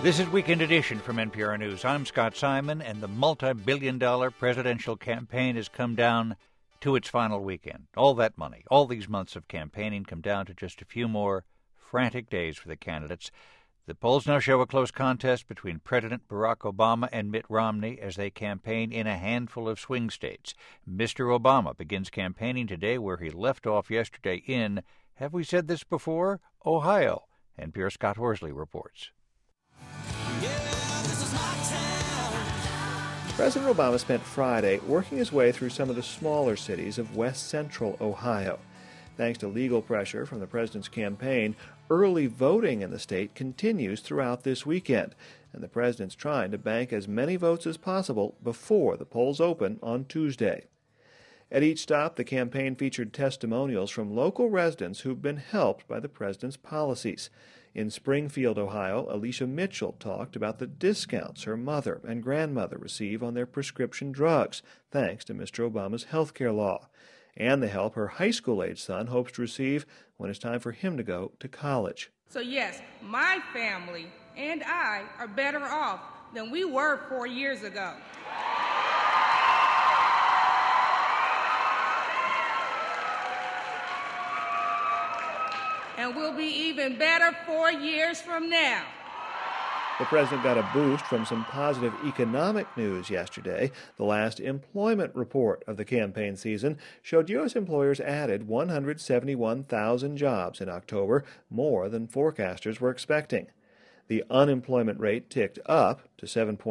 This is Weekend Edition from NPR News. I'm Scott Simon, and the multi-billion-dollar presidential campaign has come down to its final weekend. All that money, all these months of campaigning come down to just a few more frantic days for the candidates. The polls now show a close contest between President Barack Obama and Mitt Romney as they campaign in a handful of swing states. Mr. Obama begins campaigning today where he left off yesterday in, have we said this before, Ohio. NPR's Scott Horsley reports. President Obama spent Friday working his way through some of the smaller cities of west-central Ohio. Thanks to legal pressure from the president's campaign, early voting in the state continues throughout this weekend, and the president's trying to bank as many votes as possible before the polls open on Tuesday. At each stop, the campaign featured testimonials from local residents who've been helped by the president's policies. In Springfield, Ohio, Alicia Mitchell talked about the discounts her mother and grandmother receive on their prescription drugs, thanks to Mr. Obama's health care law, and the help her high school-age son hopes to receive when it's time for him to go to college. So yes, my family and I are better off than we were 4 years ago. And we'll be even better 4 years from now. The president got a boost from some positive economic news yesterday. The last employment report of the campaign season showed U.S. employers added 171,000 jobs in October, more than forecasters were expecting. The unemployment rate ticked up to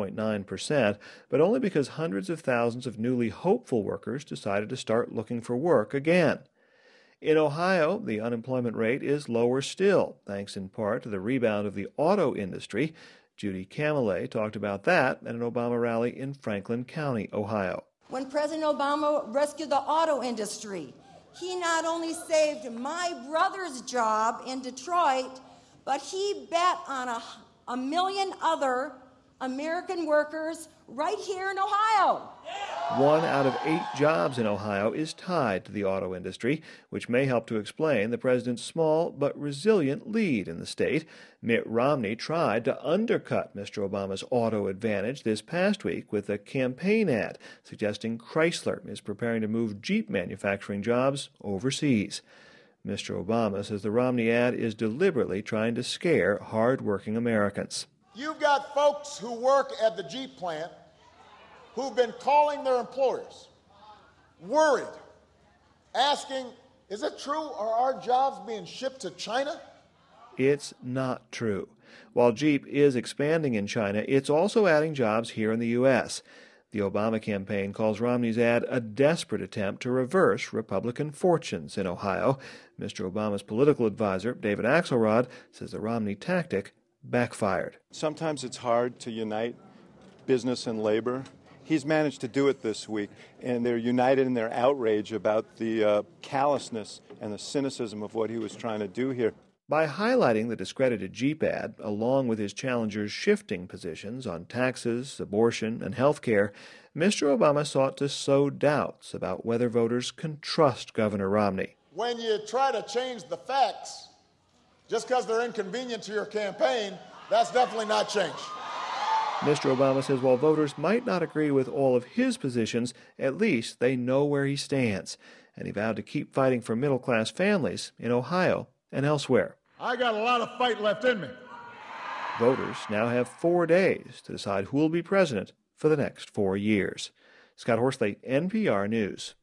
7.9%, but only because hundreds of thousands of newly hopeful workers decided to start looking for work again. In Ohio, the unemployment rate is lower still, thanks in part to the rebound of the auto industry. Judy Camellet talked about that at an Obama rally in Franklin County, Ohio. When President Obama rescued the auto industry, he not only saved my brother's job in Detroit, but he bet on a million other American workers right here in Ohio. 1 out of 8 jobs in Ohio is tied to the auto industry, which may help to explain the president's small but resilient lead in the state. Mitt Romney tried to undercut Mr. Obama's auto advantage this past week with a campaign ad suggesting Chrysler is preparing to move Jeep manufacturing jobs overseas. Mr. Obama says the Romney ad is deliberately trying to scare hard-working Americans. You've got folks who work at the Jeep plant who've been calling their employers, worried, asking, is it true? Are our jobs being shipped to China? It's not true. While Jeep is expanding in China, it's also adding jobs here in the U.S. The Obama campaign calls Romney's ad a desperate attempt to reverse Republican fortunes in Ohio. Mr. Obama's political advisor, David Axelrod, says the Romney tactic backfired. Sometimes it's hard to unite business and labor. He's managed to do it this week, and they're united in their outrage about the callousness and the cynicism of what he was trying to do here. By highlighting the discredited Jeep ad, along with his challengers' shifting positions on taxes, abortion, and health care, Mr. Obama sought to sow doubts about whether voters can trust Governor Romney. When you try to change the facts, just because they're inconvenient to your campaign, that's definitely not change. Mr. Obama says while voters might not agree with all of his positions, at least they know where he stands. And he vowed to keep fighting for middle-class families in Ohio and elsewhere. I got a lot of fight left in me. Voters now have 4 days to decide who will be president for the next 4 years. Scott Horsley, NPR News.